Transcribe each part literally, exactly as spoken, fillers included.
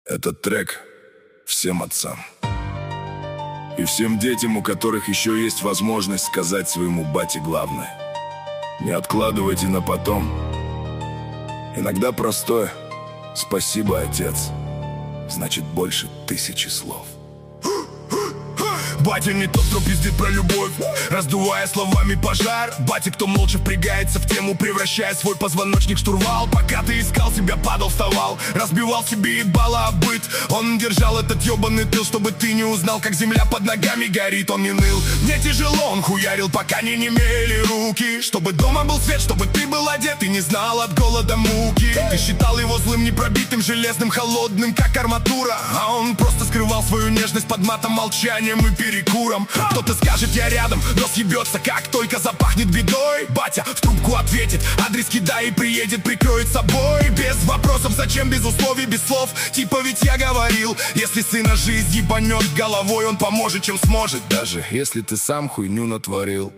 Этот трек всем отцам и всем детям, у которых еще есть возможность сказать своему бате главное. Не откладывайте на потом. Иногда простое «Спасибо, отец» значит больше тысячи слов. Батя не тот, кто пиздит про любовь, раздувая словами пожар. Батя, кто молча впрягается в тему, превращая свой позвоночник в штурвал. Пока ты искал себя, падал, вставал, разбивал себе ебало об быт. Он держал этот ебаный тыл, чтобы ты не узнал, как земля под ногами горит. Он не ныл, мне тяжело, он хуярил, пока не немели руки. Чтобы дома был свет, чтобы ты был одет и не знал от голода муки. Ты считал его злым, непробитым, железным, холодным, как арматура. А он просто скрывал свою нежность под матом, молчанием и перекуром. Кто-то скажет, я рядом, но съебется, как только запахнет бедой. Батя в трубку ответит, адрес кидай и приедет, прикроет собой. Без вопросов, зачем, без условий, без слов. Типа ведь я говорил, если сына жизнь ебанет головой, он поможет, чем сможет, даже если ты сам хуйню натворил.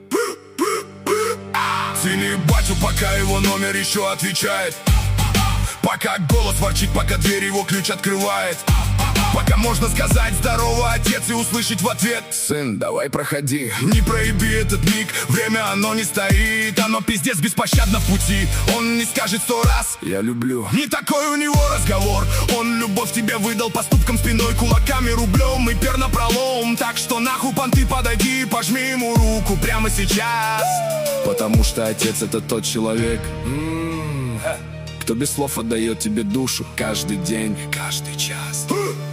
Цени батю, пока его номер еще отвечает, пока голос ворчит, пока дверь его ключ открывает, пока можно сказать «здорово, отец» и услышать в ответ «сын, давай проходи». Не проеби этот миг, время оно не стоит, оно пиздец беспощадно в пути. Он не скажет сто раз «я люблю». Не такой у него разговор. Он любовь тебе выдал поступком, спиной, кулаками, рублем и пернапролом. Так что нахуй, понты, подойди, пожми ему руку прямо сейчас. Потому что отец — это тот человек, кто без слов отдает тебе душу каждый день, каждый час.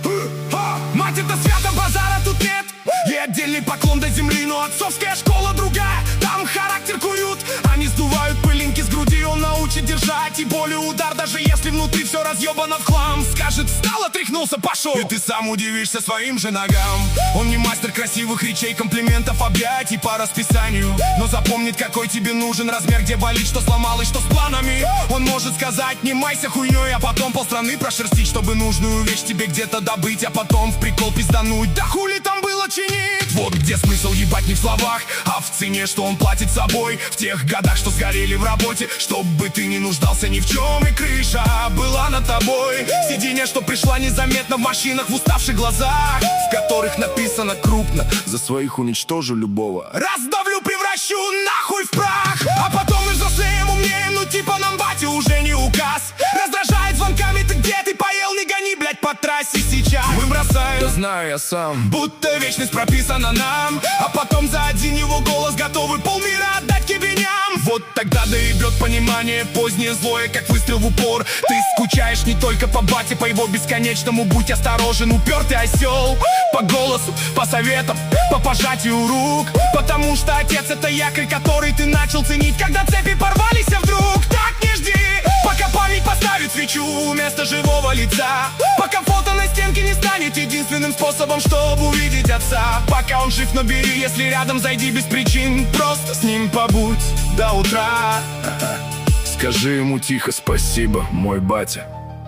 Мать, это свято, базара тут нет. Ей отдельный поклон до земли, но отцовская школа другая. Там характер куют, они сдувают пылинки с груди. Он научит держать и более удар, даже если внутри все разъебано в хлам. Скажет «встал, отряхнулся, пошел», и ты сам удивишься своим же ногам. Он не мастер красивых речей, комплиментов, объятий по расписанию, но запомнит, какой тебе нужен размер, где болит, что сломалось, что с планами. Он может сказать «не майся хуйней», а потом полстраны прошерстить, чтобы нужную вещь тебе где-то добыть, а потом в прикол пиздануть. Да хули там было чинить? Вот где смысл, ебать, не в словах, а в цене, что он платит собой. В тех годах, что сгорели в работе, чтобы ты не нуждался ни в чем, и крыша была над тобой. Сиденье, что пришла незаметно в машинах, в уставших глазах, в которых написано крупно: за своих уничтожу любого, раздавлю, превращу нахуй в прах. А потом мы взрослеем, умнеем, ну типа нам батя уже не указ. Раздражает звонками: ты где, ты поел, не гони, блять, по трассе сейчас. Мы бросаем, да знаю я сам, будто вечность прописана нам, а потом за один его голос готовы полмира отдать кибеням. Вот тогда доебет понимание, позднее злое, как выстрел в упор. Ты скучаешь не только по бате, по его бесконечному будь осторожен, упертый осел. По голосу, по советам, по пожатию рук, потому что отец — это якорь, который ты начал ценить, когда цепи порвались, а вдруг. Так не жди, пока память поставит свечу вместо живого лица, пока фото на стенке не станет единственным способом, чтобы увидеть отца. Пока он жив, но бери, если рядом, зайди без причин, просто с ним побудь до утра. Скажи ему тихо спасибо, мой батя,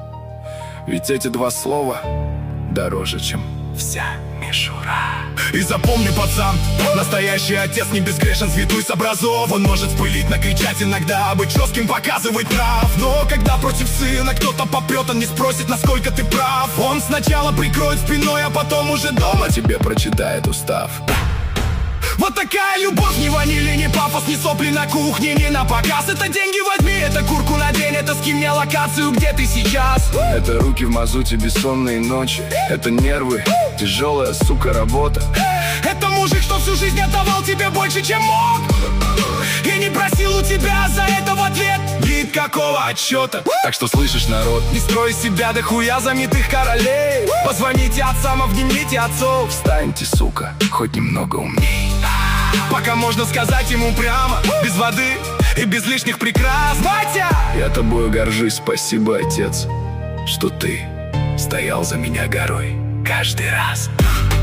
ведь эти два слова дороже, чем вся мишура. И запомни, пацан, настоящий отец не безгрешен с виду и с образов. Он может вспылить, накричать, иногда быть жестким, показывать прав. Но когда против сына кто-то попрет, он не спросит, насколько ты прав. Он сначала прикроет спиной, а потом уже дома тебе прочитает устав. Вот такая любовь, ни ванили, ни пафос, ни сопли на кухне, ни на показ. Это деньги возьми, это куртку надень, это скинь мне локацию, где ты сейчас. Это руки в мазуте, бессонные ночи, это нервы, тяжелая, сука, работа. Это мужик, что всю жизнь отдавал тебе больше, чем мог, и не просил у тебя за это в ответ вид какого отчета. Так что слышишь, народ, не строй из себя до хуя знаменитых королей. Позвоните отцам, обнимите отцов, станьте, сука, хоть немного умней, пока можно сказать ему прямо, без воды и без лишних прикрас. Батя! Я тобою горжусь, спасибо, отец, что ты стоял за меня горой каждый раз.